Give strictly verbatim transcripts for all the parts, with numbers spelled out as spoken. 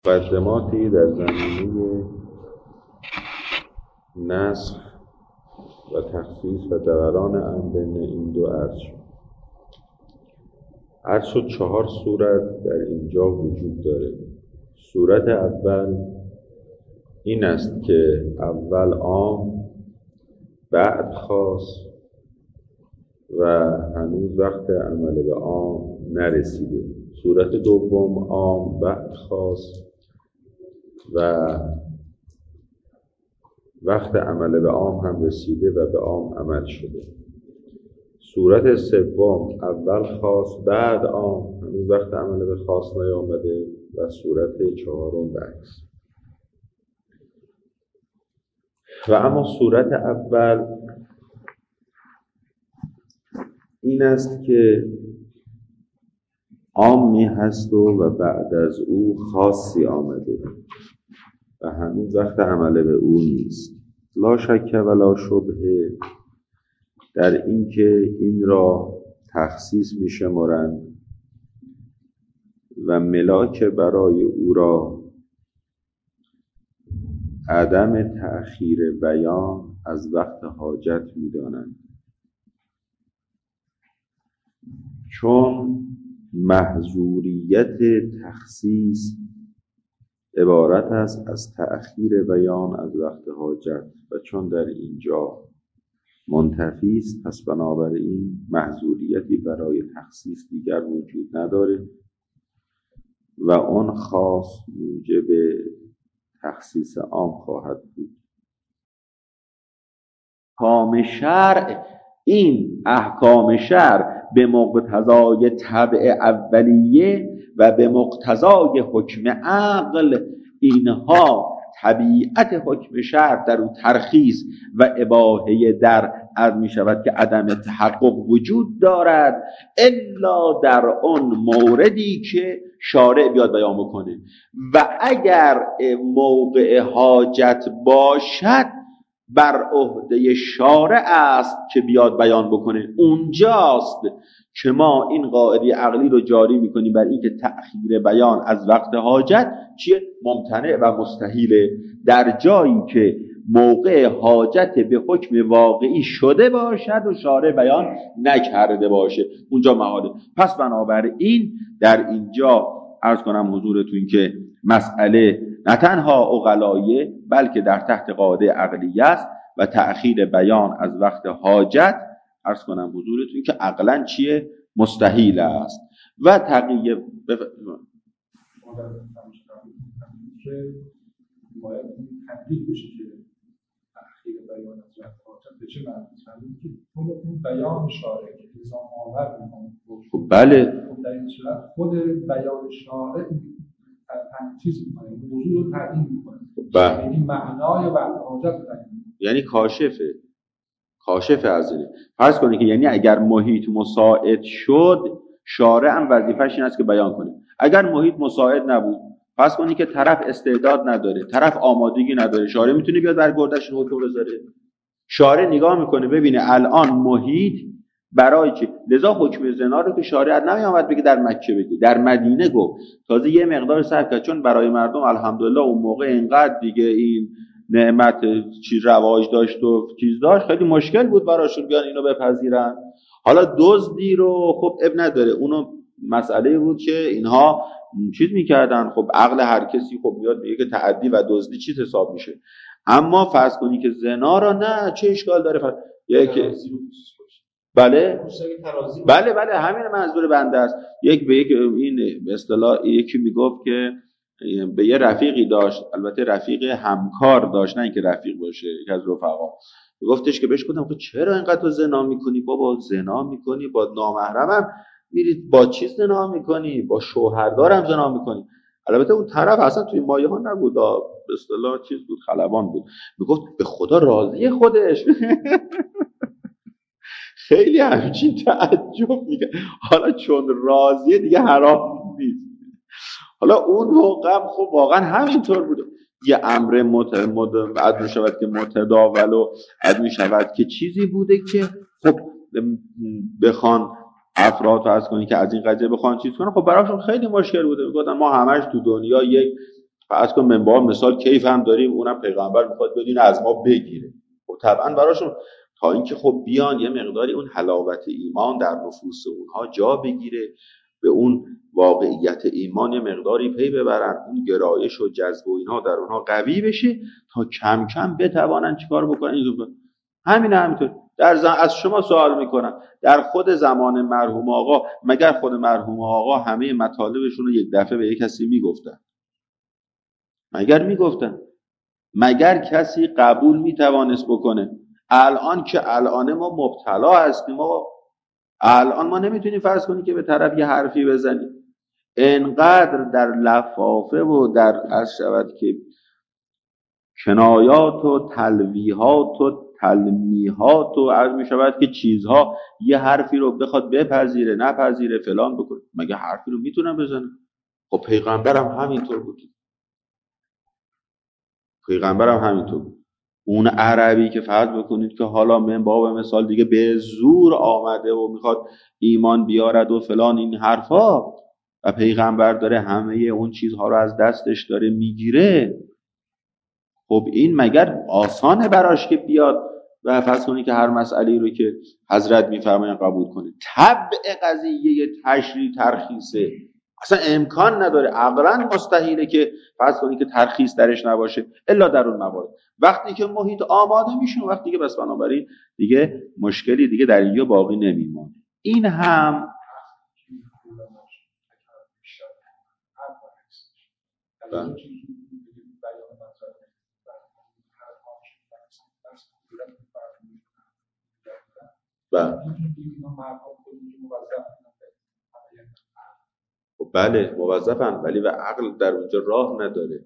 مقدماتی در زمینه نسخ و تخصیص و دوران امر بین این دو عرض شد. عرض شد چهار صورت در اینجا وجود داره. صورت اول این است که اول عام بعد خاص و هنوز وقت عمل به عام نرسیده. صورت دوم عام بعد خاص و وقت عمل به عام هم رسیده و به عام عمل شده. صورت سوم اول خاص بعد عام، هنوز وقت عمل به خاص نیامده. و صورت چهارم برعکس. و اما صورت اول این است که عامی هست و, و بعد از او خاصی آمده و هنوز وقت عمل به او نیست. لا شک و لا شبهه در این که این را تخصیص می شمارند و ملاک برای او را عدم تأخیر بیان از وقت حاجت می دانند، چون محظوریت تخصیص عبارت است از تأخیر بیان از وقت حاجت و چون در اینجا منتفی است، پس بنابراین محظوریتی برای تخصیص دیگر وجود نداره و اون خاص موجب تخصیص عام خواهد بود. احکام شرع، این احکام شرع به مقتضای طبع اولیه و به مقتضای حکم عقل، اینها طبیعت حکم شرع در اون ترخیص و اباحه در عرض می شود که عدم تحقق وجود دارد الا در اون موردی که شارع بیاد بیان بکنه و اگر موقع حاجت باشد بر عهده شارع است که بیاد بیان بکنه. اونجاست که ما این قاعده عقلی رو جاری میکنیم بر این که تأخیر بیان از وقت حاجت چیه؟ ممتنع و مستحیله. در جایی که موقع حاجت به حکم واقعی شده باشد و شارع بیان نکرده باشه، اونجا محاله. پس بنابراین در اینجا عرض کنم حضورتون که مسئله نه تنها عقلایه بلکه در تحت قاعده عقلیه است و تأخیر بیان از وقت حاجت عرض کنم حضورتون که عقلاً چیه؟ مستحیل است. و تقیه بف... که باید تنبیه بشه که تأخیر بیان از وقت حاجت به چه معنی؟ که اون بیان شارع که نظام آور میکنه. بله. در این صورت خود بیان شارع چیز میکنه، موضوع رو تعیین میکنه. بله. یعنی معنای وقت حاجت رو تعیین. یعنی کاشفه. کاشف از اینه. فرض کنید که یعنی اگر محیط مساعد شد، شارع هم وظیفه‌ش این است که بیان کنه. اگر محیط مساعد نبود، فرض کنید که طرف استعداد نداره، طرف آمادگی نداره، شارع میتونه بیاد بر گردش حکم بذاره؟ شارع نگاه میکنه ببینه الان محیط برای چی؟ لذا حکم زنا رو که شارع نمیامد بگه در مکه بگه، در مدینه گفت. تازه یه مقدار صبر کرد چون برای مردم الحمدلله اون موقع اینقدر دیگه این نعمت چی رواج داشت و چیز داشت، خیلی مشکل بود براشون بیان اینو بپذیرن. حالا دزدی رو خب اب نداره، اونو مسئله بود که اینها چیز میکردن. خب عقل هر کسی خب میاد میگه که تعدی و دزدی چیز حساب میشه. اما فرض کنی که زنا را نه، چه اشکال داره؟ فرض یک بله بله بله همین منظور بنده است. یک به یک این به اصطلاح یکی میگفت که به یه رفیقی داشت، البته رفیق همکار داشت نه اینکه رفیق باشه، یکی از رفقا گفتش که بهش گفتم چرا اینقدر تو زنا میکنی؟ بابا زنا میکنی با نامحرمم میری، با چیز زنا میکنی؟ با شوهردارم زنا میکنی. البته اون طرف اصلا توی مایه ها نبود، به اصطلاح چیز بود، خلبان بود. میگفت به خدا راضی خودش. خیلی همچین تعجب میگه. حالا چون راضیه دیگه حرام نیست. حالا اون موقع خب واقعا همینطور بوده. یه امر متمد عد میشود که متداول و عد میشود که چیزی بوده که خب بخوان افراد فرض کنید که از این قضیه بخوان چیز کنن، خب براشون خیلی مشکل بوده. میگفتن ما همش تو دنیا یک فرض کن من با مثال کیف هم داریم، اونم پیغمبر میخواد بدونه از ما بگیره. خب طبعا براشون تا اینکه خب بیان یه مقداری اون حلاوت ایمان در نفوس اونها جا بگیره، به اون واقعیت ایمان یه مقداری پی ببرن، اون گرایش و جذب و اینها در اونها قوی بشه تا کم کم بتوانن چیکار بکنن. همین همینطور در زم... از شما سوال میکنم، در خود زمان مرحوم آقا مگر خود مرحوم آقا همه مطالبشون رو یک دفعه به یک کسی میگفتن؟ مگر میگفتن؟ مگر کسی قبول میتوانست بکنه؟ الان که الان ما مبتلا هستیم، ما الان ما نمیتونیم فرض کنیم که به طرف یه حرفی بزنیم، انقدر در لفافه و در عرض شود که کنایات و تلویحات و تلمیحات و عرض می شود که چیزها یه حرفی رو بخواد بپذیره نپذیره فلان بکنه، مگه حرفی رو میتونن بزنه؟ خب پیغمبرم همینطور بود، پیغمبرم همینطور بود. اون عربی که فرض بکنید که حالا من باب مثال دیگه به زور آمده و میخواد ایمان بیارد و فلان این حرفا و پیغمبر داره همه اون چیزها رو از دستش داره میگیره، خب این مگر آسانه براش که بیاد و فرض کنید که هر مسئله رو که حضرت میفرماین قبول کنه؟ طبع قضیه تشریح ترخیصه، اصلا امکان نداره، عقلاً مستحیله که فرض کنید که ترخیص درش نباشه الا در اون موارد. وقتی که محیط آماده میشه، وقتی که بس بنابراین دیگه مشکلی دیگه در اینجا باقی نمیمونه. این هم بله بله موظفن، ولی و عقل در اونجا راه نداره.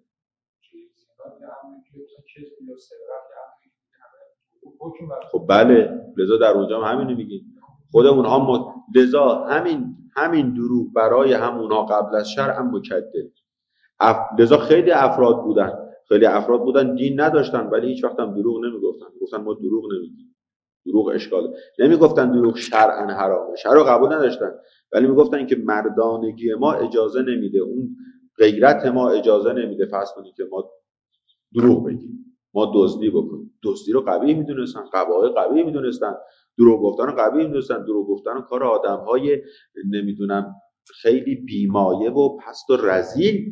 خب بله، لذا در اونجا هم همینو میگیم، خود اونها م... لذا همین همین دروغ برای همونها قبل از شرع هم مکدر. اف... لذا خیلی افراد بودن خیلی افراد بودن دین نداشتن ولی هیچ وقت هم دروغ نمیگفتن، گفتن ما دروغ نمیگیم، دروغ اشکاله. نمیگفتن دروغ شرعاً حرامه، شرع قبول نداشتن، ولی میگفتن که مردانگی ما اجازه نمیده، اون غیرت ما اجازه نمیده فرض کنید که ما دروغ بگیم، ما دزدی بکنیم. دزدی رو قبیح میدونستن، قبایح قبیح میدونستن، دروغ گفتن رو قبیح میدونستن، دروغ گفتن کار آدم‌های نمیدونم خیلی بیمایه و پست و رذیل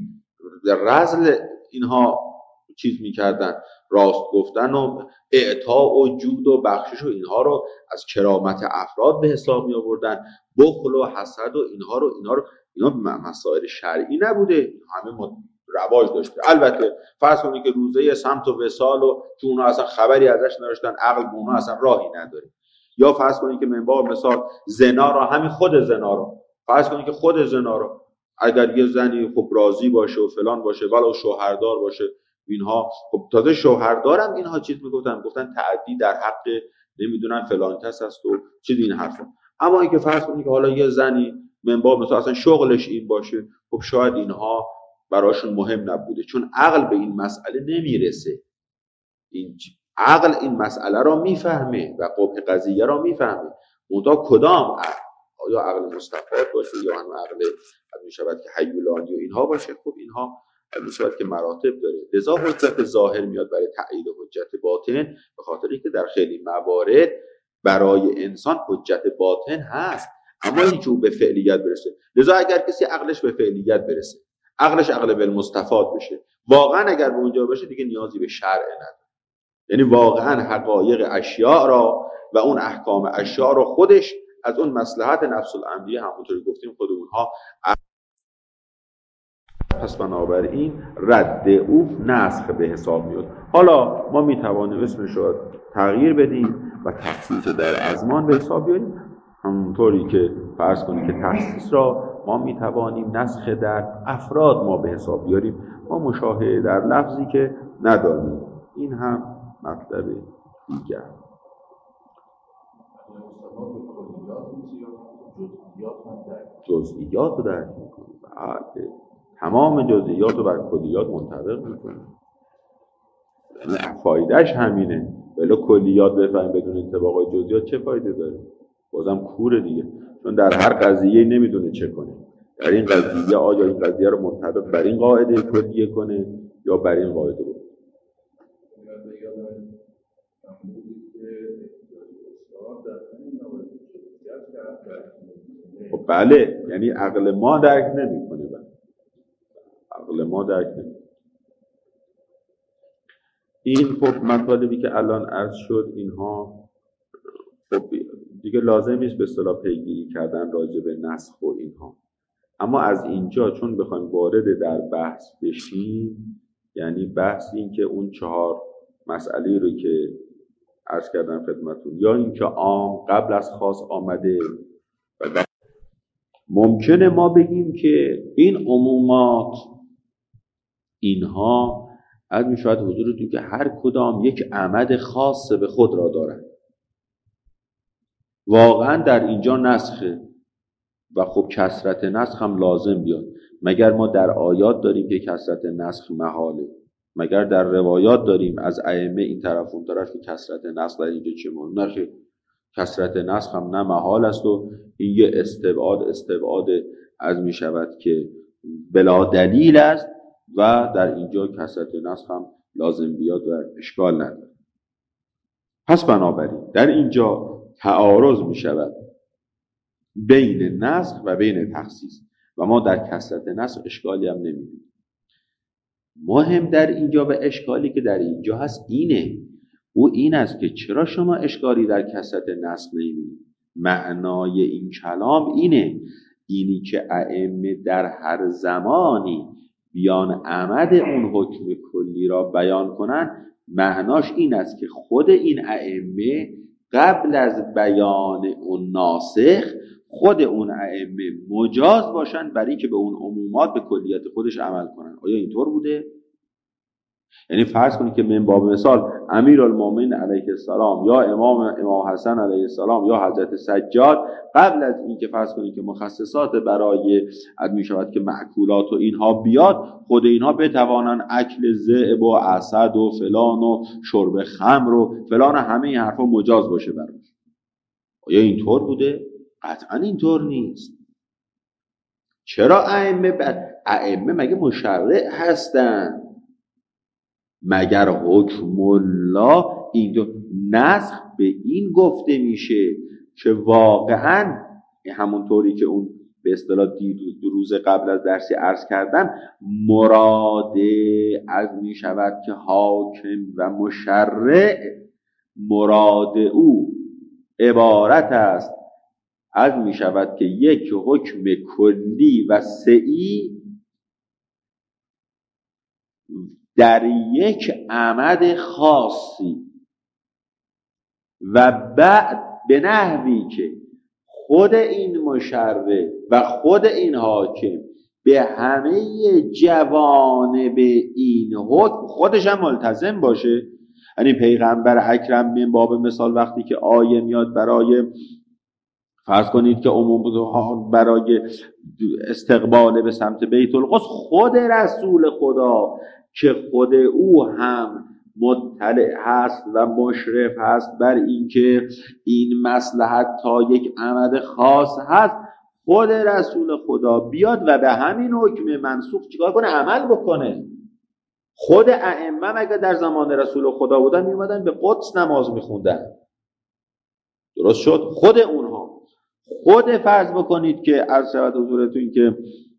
رذل اینها چیز میکردن. راست گفتن و اعطا و جود و بخشش و اینها رو از کرامت افراد به حساب می آوردن. بخل و حسد و اینها رو اینها رو اینا مسائل شرعی نبوده، همه ما رواج داشته. البته فرض کنید که روزه سمت و وصال و که اونها اصلا خبری ازش نداشتن، عقل به اونها اصلا راهی نداره. یا فرض کنید که من با مثال زنا را، همین خود زنا را فرض کنید که خود زنا را اگر یه زنی خب راضی باشه و فلان باشه ولو شوهردار باشه اینها، خب تازه شوهردارم اینها چیز میگفتن، گفتن تعدی در حق نمیدونن فلان کس است و چیز این حرفا. اما اینکه فرض کنید که حالا یه زنی من با مثلا اصلا شغلش این باشه، خب شاید اینها براشون مهم نبوده، چون عقل به این مسئله نمیرسه. این عقل این مسئله را میفهمه و قبح قضیه را میفهمه. منتها کدام عقل؟ آیا عقل مستفاد باشه یا هم عقل میشود که حیولانی و اینها باشه؟ خب اینها میشود که مراتب داره. لذا حجت ظاهر میاد برای تأیید حجت باطن، به خاطر اینکه در خیلی موارد برای انسان حجت باطن هست اما اینکه او به فعلیت برسه. لذا اگر کسی عقلش به فعلیت برسه، عقلش عقل بالمستفاد بشه، واقعا اگر به اونجا باشه دیگه نیازی به شرع نداره. یعنی واقعا حقایق اشیاء را و اون احکام اشیاء را خودش از اون مصلحت نفس الامریه همونطوری گفتیم خود اونها، پس بنابراین رد او نسخ به حساب میاد. حالا ما میتوانیم اسمش رو تغییر بدیم و تخصیص در ازمان به حساب بیاریم، همونطوری که فرض کنیم که تخصیص را ما میتوانیم نسخ در افراد ما به حساب بیاریم، ما مشاهده در لفظی که نداریم. این هم مطلب دیگر. جزئیات رو درک میکنیم، تمام جزئیات رو بر کلیات منطبق میکنیم. یعنی فایدهش همینه. ولی کلیات بفهمیم بدون انطباق جزئیات چه فایده داره؟ بازم کوره دیگه، چون در هر قضیه نمیدونه چه کنه. در این قضیه آیا این قضیه رو منطبق بر این قاعده کلیه کنه یا بر این قاعده بود؟ خب بله، یعنی عقل ما درک نمی‌کنه، بله عقل ما درک نمی‌کنه. این خب مطالبی که الان عرض شد اینها خب دیگه لازم نیست به اصطلاح پیگیری کردن راجع به نسخ و اینها، اما از اینجا چون بخوایم وارد در بحث بشیم، یعنی بحث این که اون چهار مسئله رو که عرض کردم خدمتتون، یا این که عام قبل از خاص آمده و در ممکنه ما بگیم که این عمومات اینها از می شود حضورتون که هر کدام یک عمد خاص به خود را دارند. واقعا در اینجا نسخه و خب کثرت نسخ هم لازم بیاد، مگر ما در آیات داریم که کثرت نسخ محاله؟ مگر در روایات داریم از ائمه این طرف اون طرف که کثرت نسخ در اینجا چه معنی؟ نه، کثرت نسخ هم نه محال است و این یه استبعاد استبعاد از می شود که بلا دلیل است و در اینجا کثرت نسخ هم لازم بیاد و اشکال نداره. پس بنابراین در اینجا تعارض می شود بین نسخ و بین تخصیص و ما در کثرت نسخ اشکالی هم نمی‌بینیم. مهم در اینجا و اشکالی که در اینجا هست اینه، او این است که چرا شما اشکالی در کثرت نسخ نمی‌بینید؟ معنای این کلام اینه، اینی که ائمه در هر زمانی بیان عمد اون حکم کلی را بیان کنند، معناش این است که خود این ائمه قبل از بیان اون ناسخ خود اون ائمه مجاز باشن برای که به اون عمومات به کلیت خودش عمل کنن. آیا اینطور بوده؟ یعنی فرض کنید که من باب مثال امیرالمومنین علیه السلام یا امام امام حسن علیه السلام یا حضرت سجاد قبل از این که فرض کنید که مخصصات برای می شود که مأکولات و اینها بیاد، خود اینها بتوانن اکل ذئب و اسد و فلان و شرب خمر و فلان همه این حرفا مجاز باشه براش. آیا اینطور بوده؟ قطعا اینطور نیست. چرا ائمه ب... ائمه مگه مشرع هستن؟ مگر حکم الله این دو نسخ به این گفته میشه که واقعا همونطوری که اون به اصطلاح دو روز قبل از درسی عرض کردم، مراد از می شود که حاکم و مشرع مراد او عبارت است از می شود که یک حکم کلی و سعی در یک عمد خاصی و بعد به نحوی که خود این مشرع و خود این حاکم به همه جوانب این حکم خودش هم ملتزم باشه. یعنی پیغمبر اکرم من باب مثال وقتی که آیه میاد برای فرض کنید که عموم برای استقبال به سمت بیت القدس، خود رسول خدا که خود او هم مطلع هست و مشرف هست بر اینکه این مصلحت تا یک عمد خاص هست، خود رسول خدا بیاد و به همین حکم منسوخ چیکار کنه؟ عمل بکنه. خود ائمه مگه در زمان رسول خدا بودن میومدن به قدس نماز میخوندن؟ درست شد؟ خود اونها خود فرض بکنید که عرض شود حضورتون که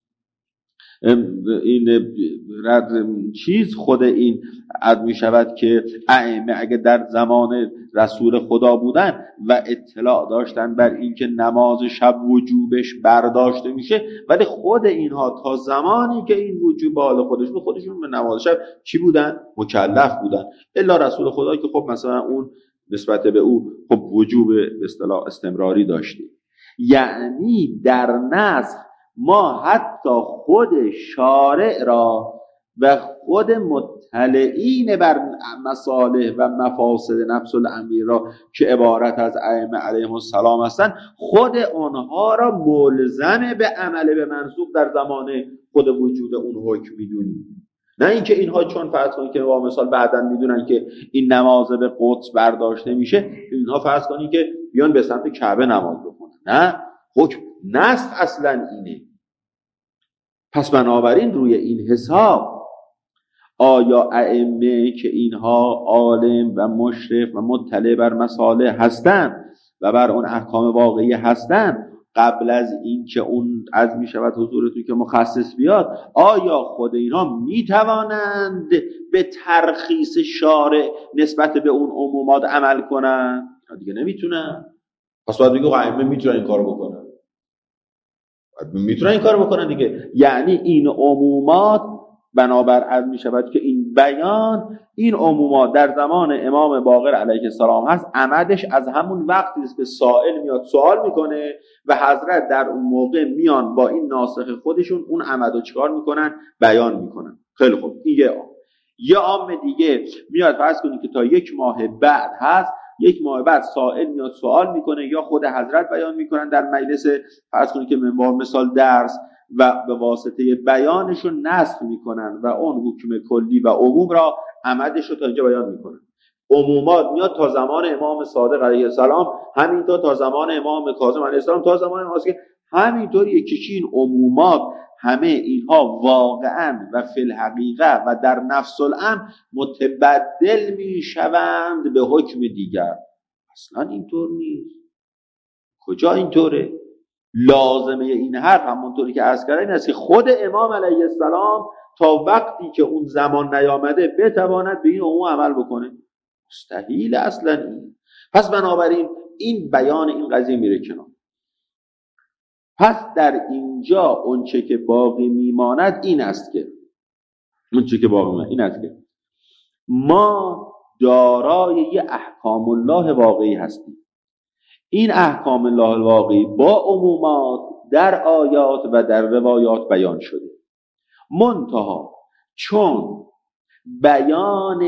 این رد چیز خود این عد می شود که ائمه اگه در زمان رسول خدا بودن و اطلاع داشتن بر این که نماز شب وجوبش برداشته میشه، ولی خود اینها تا زمانی که این وجوب حال خودش بود خودشون به نماز شب چی بودن؟ مکلف بودن. الا رسول خدا که خب مثلا اون نسبت به او خب وجوب به اصطلاح استمراری داشته. یعنی در نسخ ما حتی خود شارع را و خود مطلعین بر مصالح و مفاسد نفس الامیر را که عبارت از ائمه علیهم السلام هستند، خود آنها را ملزم به عمل به منسوخ در زمان خود وجود اون حکم میدونیم. نه اینکه اینها چون فرض کنید که با مثال بعداً میدونن که این نماز به قدس برداشته میشه، اینها فرض کنید که بیان به سمت کعبه نماز بخونن. نه، حکم نسخ اصلا اینه. پس بنابراین روی این حساب آیا ائمه که اینها عالم و مشرف و مطلع بر مصالح هستند و بر اون احکام واقعی هستند، قبل از این که اون از می شود حضورتون که مخصص بیاد، آیا خود اینا می توانند به ترخیص شارع نسبت به اون عمومات عمل کنن؟ دیگه نمیتونن. پس باید بگو ائمه میتونن این کارو بکنن، میتونن این کارو بکنن دیگه. یعنی این عمومات بنابر از می شود که این بیان، این عمومات در زمان امام باقر علیه السلام هست، عمدش از همون وقتی است که سائل میاد سوال میکنه و حضرت در اون موقع میان با این ناسخ خودشون اون عمدو چیکار میکنن؟ بیان میکنن. خیلی خوب. این یه عام. یه عام دیگه میاد فرض کنید که تا یک ماه بعد هست، یک ماه بعد سائل میاد سوال میکنه یا خود حضرت بیان میکنن در مجلس، فرض کنید که منبر مثال درس، و به واسطه بیانشون نسخ میکنن و اون حکم کلی و عموم را عمدش رو تا اینجا بیان میکنن. عمومات میاد تا زمان امام صادق علیه السلام، همینطور تا زمان امام کاظم علیه السلام، تا زمان امام صادق، همینطوریه که این عمومات همه اینها واقعا و فی الحقیقه و در نفس الامر متبدل میشوند به حکم دیگر. اصلا اینطور نیست. کجا اینطوره؟ لازمه این حرف همونطوری که عرض کردم این است که خود امام علیه السلام تا وقتی که اون زمان نیامده بتواند به این عموم عمل بکنه. مستحیل اصلا این. پس بنابراین این بیان این قضیه میره کنار. پس در اینجا اونچه که باقی میماند این است که اونچه که باقی میماند این است که ما دارای یه احکام الله واقعی هستیم. این احکام الله الواقعی با عمومات در آیات و در روایات بیان شده. منتها چون بیان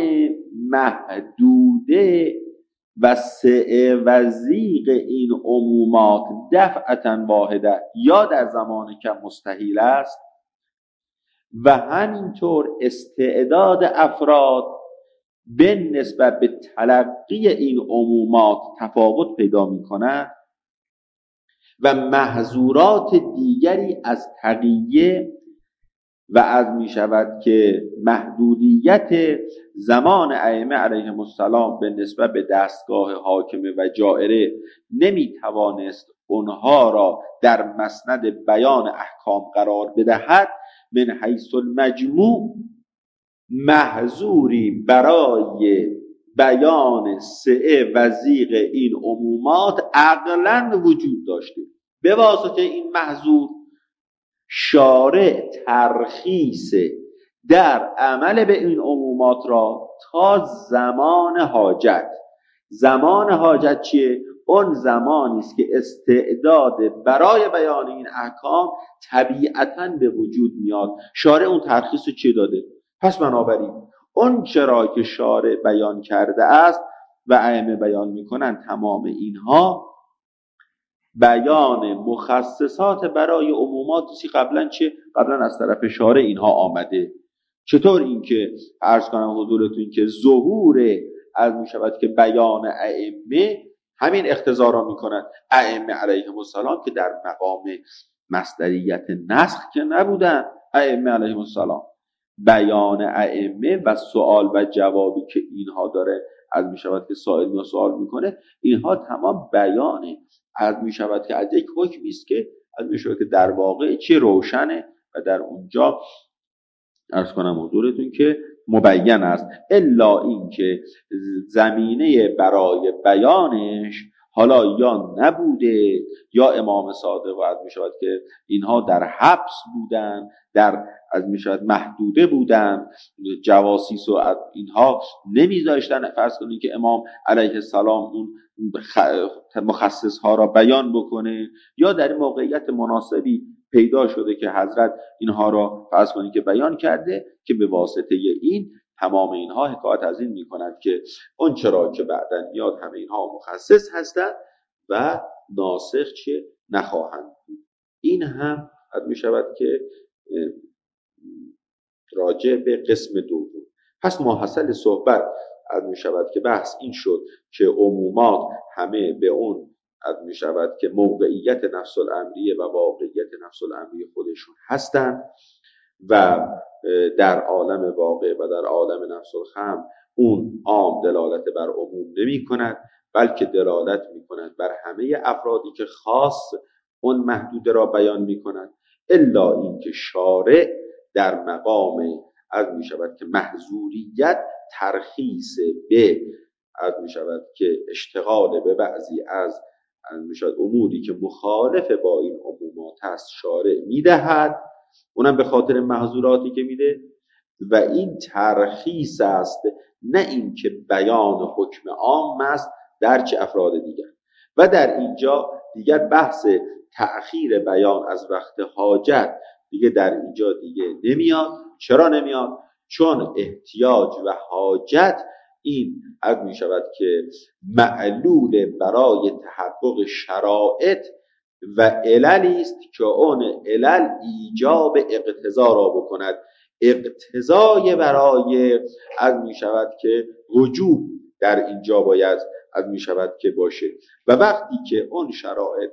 محدوده و سعه و زیغ این عمومات دفعتا واحده یا در زمان کم مستحیل است و همینطور استعداد افراد به نسبت به تلقی این عمومات تفاوت پیدا می کند و محظورات دیگری از تقیه و از می شود که محدودیت زمان ائمه علیهم السلام به نسبت به دستگاه حاکمه و جائره نمی توانست اونها را در مسند بیان احکام قرار بدهد، من حیث المجموع محظوری برای بیان سعه و زیغ این عمومات عقلاً وجود داشته. به واسطه این محظور شارع ترخیص در عمل به این عمومات را تا زمان حاجت. زمان حاجت چیه؟ اون زمانی است که استعداد برای بیان این احکام طبیعتاً به وجود میاد. شارع اون ترخیص چی داده؟ پس بنابراین اون چرا که شارع بیان کرده است و ائمه بیان میکنن، تمام اینها بیان مخصصات برای عموماتی قبلا چه قبلا از طرف شارع اینها آمده. چطور اینکه عرض کنم حضورتون که ظهور از میشود که بیان ائمه همین اقتضا را میکنند. ائمه علیهم السلام که در مقام مصدریت نسخ که نبودن، ائمه علیهم السلام بیان ائمه و سوال و جوابی که اینها داره از میشود که سائل یا سوال میکنه، اینها تمام بیانه از میشود که از یک حکمی است که از میشود که در واقع چه روشنه و در اونجا عرض کنم حضورتون که مبین است، الا این که زمینه برای بیانش حالا یا نبوده یا امام صادق و از میشود که اینها در حبس بودن، در از میشود محدوده بودن، جواسیس و اینها نمیذاشتن فرض کنید که امام علیه السلام اون مخصص ها را بیان بکنه، یا در این موقعیت مناسبی پیدا شده که حضرت اینها را فرض کنید که بیان کرده که به واسطه این تمام اینها حکایت از این میکنند که اون چرا که بعداً میاد همه اینها مخصص هستند و ناسخ چه نخواهند بود. این هم میشود که راجع به قسم دوم. پس ماحصل صحبت از میشود که بحث این شد که عمومات همه به اون از میشود که موقعیت نفس الامریه و واقعیت نفس الامریه خودشون هستند و در عالم واقع و در عالم نفس الخمر اون عام دلالت بر عموم نمی کند، بلکه دلالت می کند بر همه افرادی که خاص اون محدود را بیان می کند، الا اینکه شارع در مقام از می شود که محظوریت ترخیص به از می شود که اشتغال به بعضی از می شود اموری که مخالف با این عمومات هست شارع می دهد، اونم به خاطر محظوراتی که میده، و این ترخیص است، نه اینکه بیان حکم عام است در چه افراد دیگر. و در اینجا دیگر بحث تأخیر بیان از وقت حاجت دیگه در اینجا دیگه نمیاد. چرا نمیاد؟ چون احتیاج و حاجت این از می شود که معلول برای تحقق شرائط و عللی است که اون علل ایجاب اقتضا را بکند. اقتضای برای از می شود که وجوب در اینجا باید از می شود که باشه، و وقتی که اون شرایط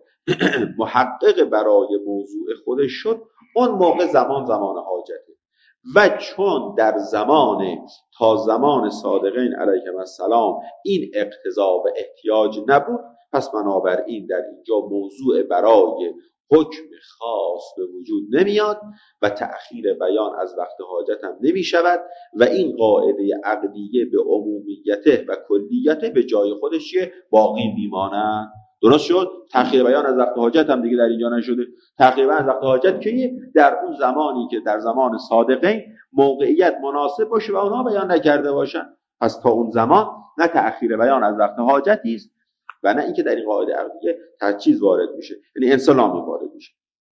محقق برای موضوع خودش شد، اون موقع زمان زمان حاجته. و چون در زمان تا زمان صادقین علیهم السلام این اقتضا و احتیاج نبود، پس بنابراین در اینجا موضوع برای حکم خاص به وجود نمیاد و تأخیر بیان از وقت حاجت هم نمی شود و این قاعده عقدیه به عمومیته و کلیته به جای خودش باقی میمانند. درست شد؟ تأخیر بیان از وقت حاجت هم دیگه در اینجا نشده. تأخیر بیان از وقت حاجت که در اون زمانی که در زمان صادقین موقعیت مناسب باشه و اونها بیان نکرده باشن، پس تا اون زمان نه تأخیر بیان از وقت حاجتی است و نه اینکه در این قاعده عقدیه تجویز وارد میشه، یعنی انسلامی وارد میشه.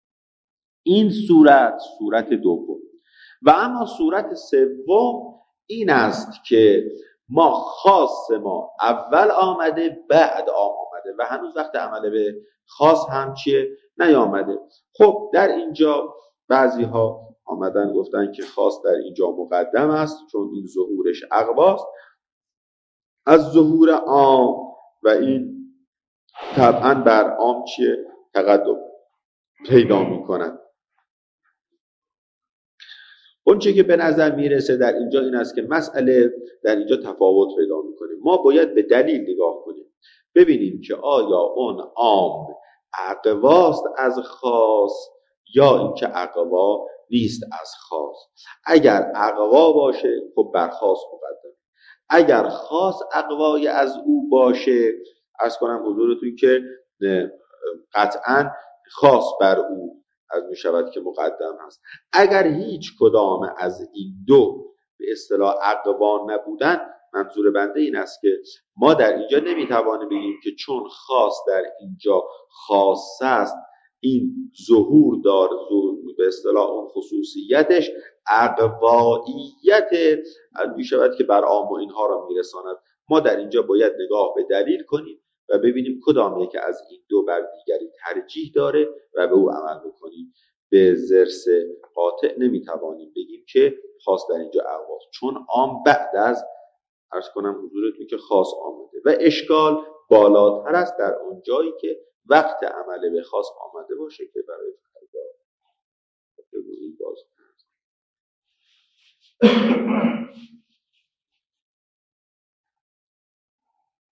این صورت صورت دوم. و اما صورت سوم این است که ما خاص ما اول آمده بعد آمده و هنوز وقت عمل به خاص هم چیه نیامده. خب در اینجا بعضی ها آمدن گفتن که خاص در اینجا مقدم است چون این ظهورش عقباست از ظهور عام و این طبعا بر عام چیه تقدم پیدا میکنن. اون چه که به نظر میرسه در اینجا این است که مسئله در اینجا تفاوت پیدا میکنه. ما باید به دلیل نگاه کنیم ببینیم که آیا اون عام عقواست از خاص یا اینکه عقوا نیست از خاص. اگر عقوا باشه خب بر خاص مقدم، اگر خاص عقوای از او باشه عرض کنم حضورتون که قطعاً خاص بر او از می شود که مقدم هست. اگر هیچ کدام از این دو به اصطلاح عقبان نبودن، منظور بنده این است که ما در اینجا نمیتوانیم بگیم که چون خاص در اینجا خاص است این ظهور دار ظهور به اصطلاح اون خصوصیتش عقواییت می شود که بر عام و اینها را میرساند. ما در اینجا باید نگاه به دلیل کنیم و ببینیم کدام یک از این دو بر دیگری ترجیح داره و به او عمل بکنیم. به ضرس قاطع نمیتوانیم بگیم که خاص در اینجا عقواست چون عام بعد از عرض کنم حضورتون که خاص آمده و اشکال بالاتر است در اون جایی که وقت عمل به خاص آمده باشه که برای فردا این باز